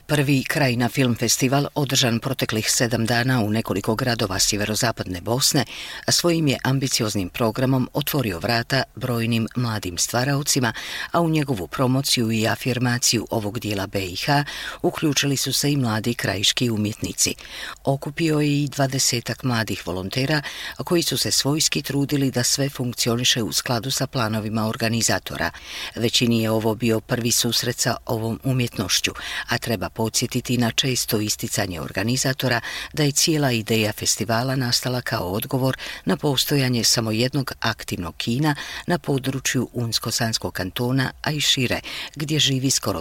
Prvi Krajina film festival, održan proteklih 7 dana u nekoliko gradova sjeverozapadne Bosne, svojim je ambicioznim programom otvorio vrata brojnim mladim stvaraocima, a u njegovu promociju i afirmaciju ovog dijela BiH uključili su se i mladi krajiški umjetnici. Okupio je i 20 mladih volontera koji su se svojski trudili da sve funkcioniše u skladu sa planovima organizatora. Većini je ovo bio prvi susret sa ovom umjetnošću, a treba podsjetiti na često isticanje organizatora da je cijela ideja festivala nastala kao odgovor na postojanje samo jednog aktivnog kina na području Unsko-Sanskog kantona, a i šire, gdje živi skoro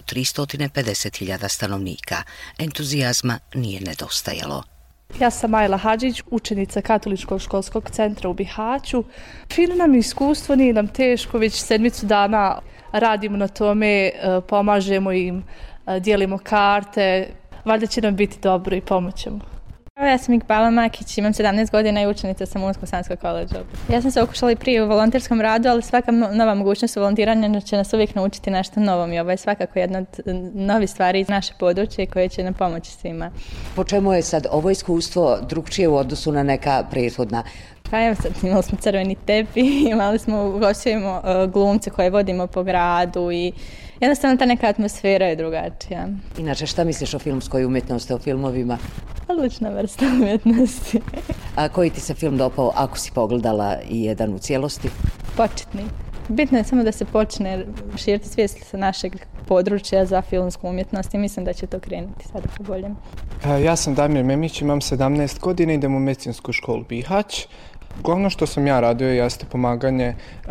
350.000 stanovnika. Entuzijazma nije nedostajalo. Ja sam Ajla Hadžić, učenica Katoličkog školskog centra u Bihaću. Fino nam iskustvo, nije nam teško, već 7 dana radimo na tome, pomažemo im, dijelimo karte, valjda će nam biti dobro i pomoćemo. Ja sam Ikbala Makić, imam 17 godina i učenica sam Unsko-Sanskog koledža. Ja sam se okušala i prije u volonterskom radu, ali svaka nova mogućnost volontiranja će nas uvijek naučiti nešto novom i ovo je svakako jedna od novih stvari iz naše područje koje će nam pomoći svima. Po čemu je sad ovo iskustvo drugčije u odnosu na neka prethodna? Pa evo sad, imali smo crveni tepi, ugostujemo glumce koje vodimo po gradu i jednostavno ta neka atmosfera je drugačija. Inače, šta misliš o filmskoj umjetnosti, o filmovima? Odlična vrsta umjetnosti. A koji ti se film dopao ako si pogledala i jedan u cijelosti? Početni. Bitno je samo da se počne širiti svijest sa našeg područja za filmsku umjetnost i mislim da će to krenuti sada po boljem. Ja sam Damir Memić, imam 17 godina, idem u medicinsku školu Bihać. Glavno što sam ja radio jeste pomaganje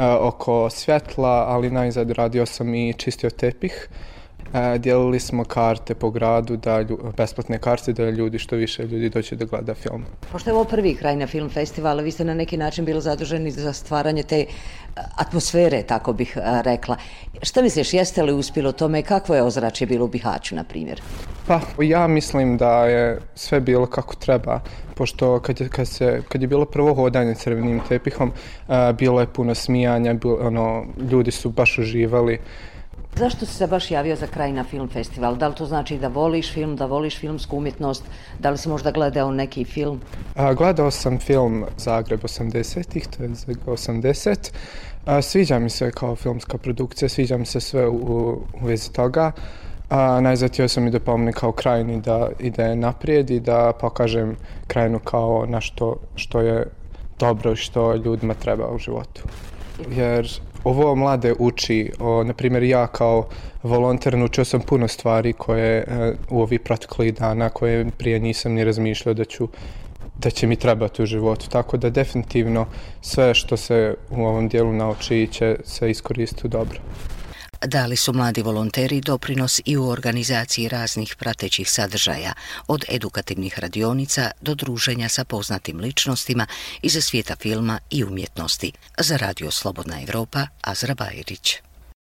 oko svjetla, ali najzad radio sam i čistio tepih. Dijelili smo karte po gradu, besplatne karte da što više ljudi doće da gleda film. Pošto je ovo prvi Krajina film festival, vi ste na neki način bili zaduženi za stvaranje te atmosfere, tako bih rekla. Šta misliš, jeste li uspjelo tome? Kakvo je ozračje bilo u Bihaću, na primjer? Pa, ja mislim da je sve bilo kako treba, pošto kad je bilo prvo hodanje crvenim tepihom, bilo je puno smijanja, ljudi su baš uživali. Zašto si se baš javio za Krajina film festival? Da li to znači da voliš film, da voliš filmsku umjetnost? Da li si možda gledao neki film? Gledao sam film Zagreb 80-ih, to je 80. Sviđa mi se kao filmska produkcija, sviđa mi se sve u vezi toga. Najzad htio sam i da pomognem kao Krajini da ide naprijed i da pokažem Krajinu kao nešto što je dobro i što ljudima treba u životu. Jer ovo mlade uči, na primjer ja kao volonter naučio sam puno stvari koje u ovih proteklih dana koje prije nisam ni razmišljao da će mi trebati u životu. Tako da definitivno sve što se u ovom dijelu nauči će se iskoristiti dobro. Dali su mladi volonteri doprinos i u organizaciji raznih pratećih sadržaja, od edukativnih radionica do druženja sa poznatim ličnostima iz svijeta filma i umjetnosti. Za Radio Slobodna Evropa, Azra Bajrić.